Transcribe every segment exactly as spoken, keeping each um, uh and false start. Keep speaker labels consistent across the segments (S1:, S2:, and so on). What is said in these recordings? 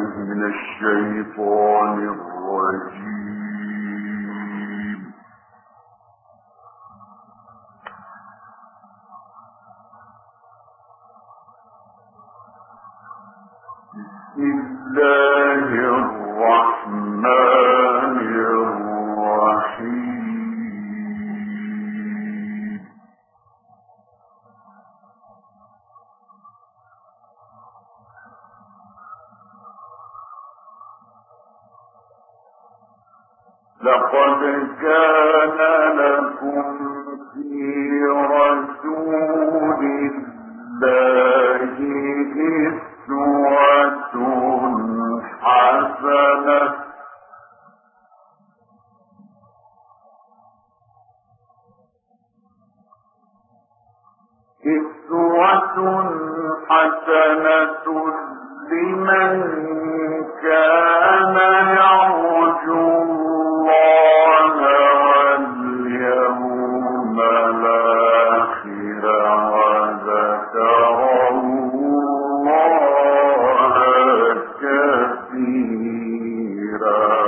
S1: من الشيطان الرجيم. بسم الله الرحمن الرحيم. لقد كان لكم في رسول الله أسوة حسنة أسوة حسنة لمن كان يرجو الله واليوم الآخر وذكر الله كثيرا.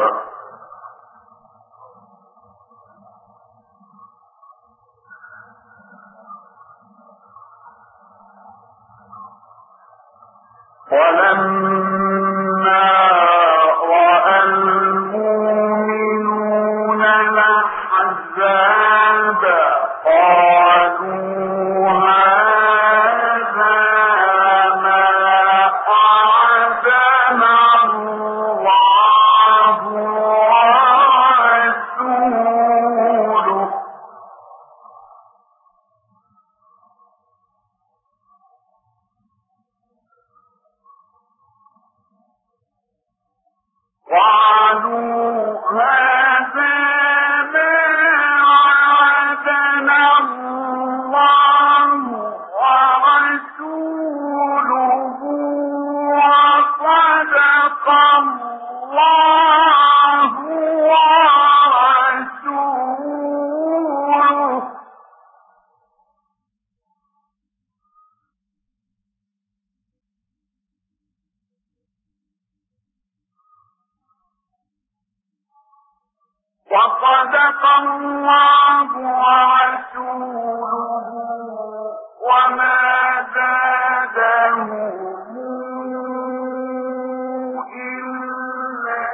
S1: ولما رأى المؤمنون الأحزاب قالوا هذا ما وعدنا الله ورسوله قالوا هذا ما وعدنا الله ورسوله وصدق الله ورسوله وصدق الله ورسوله وما زادهم إلا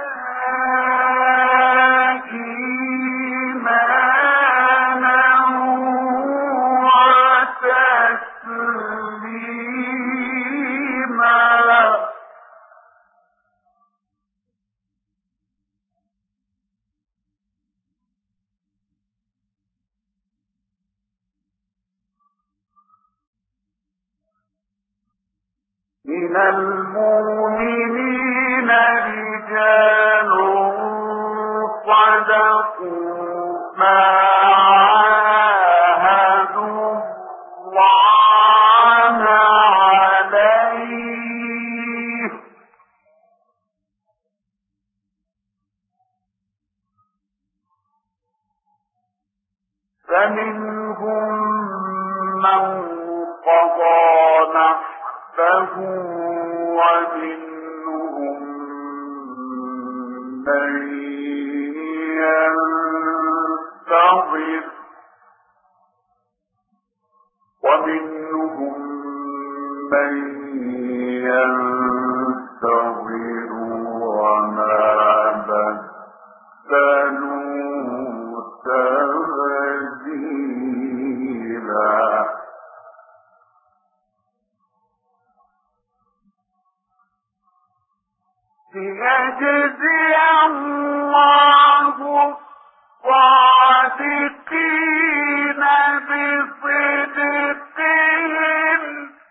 S1: إيمانا وتسليما. من المؤمنين رجال صدقوا ما عاهدوا الله عليه فمنهم من قضى نحبه ومنهم من ينتظر ومنهم من ينتظر وما بدلوا تبديلا. ليجزي الله الصادقين بصدقهم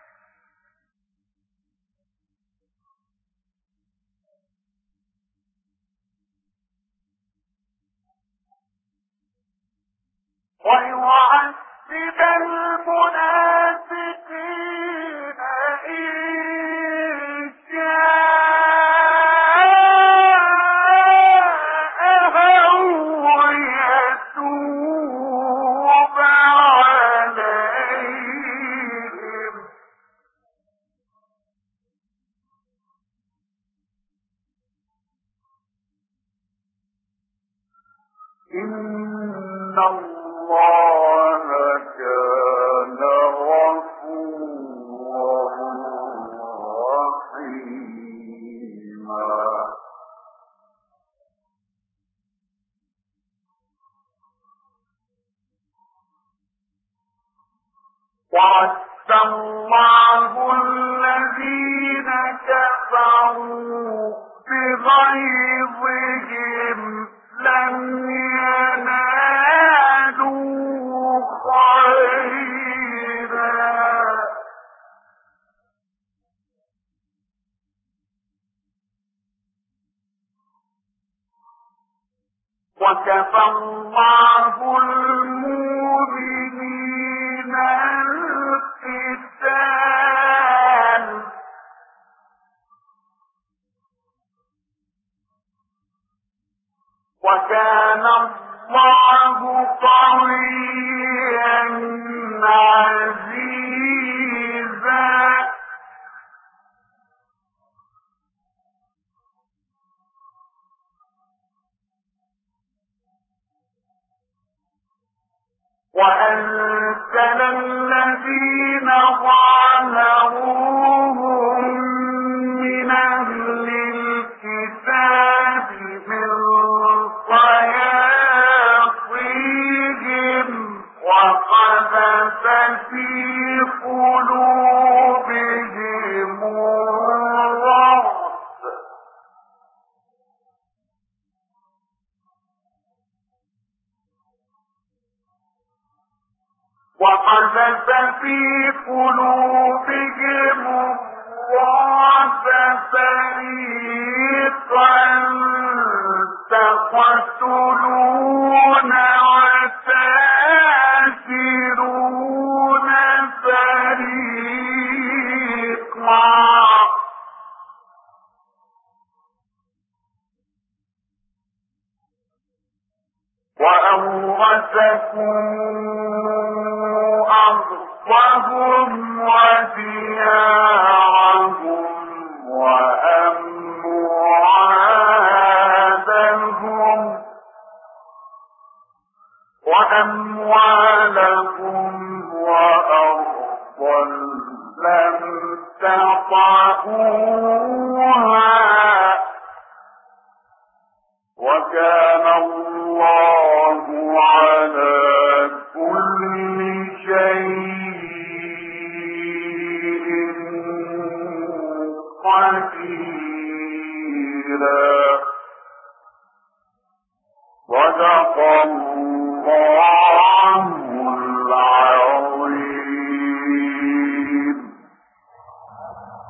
S1: ويعذب المنافقين إن شاء أو يتوب عليهم إن الله كان غفورا رحيما. وعد الله الذين كفروا بغيظهم لم ينالوا خيرا وكفى الله المؤمنين القتال وكان الله قويا عزيزا. وأنزل الذين ظاهروهم من أهل الكتاب من صياصيهم وقذف في قلوبهم الرعب وقذف في قلوبهم الرعب فريقا تقتلون وتأسرون فريقا وأورثكم أرضهم وديارهم وأموالهم وأموالهم وأرضا لم تطئوها وكان الله على كل شيء قديرا. صدق الله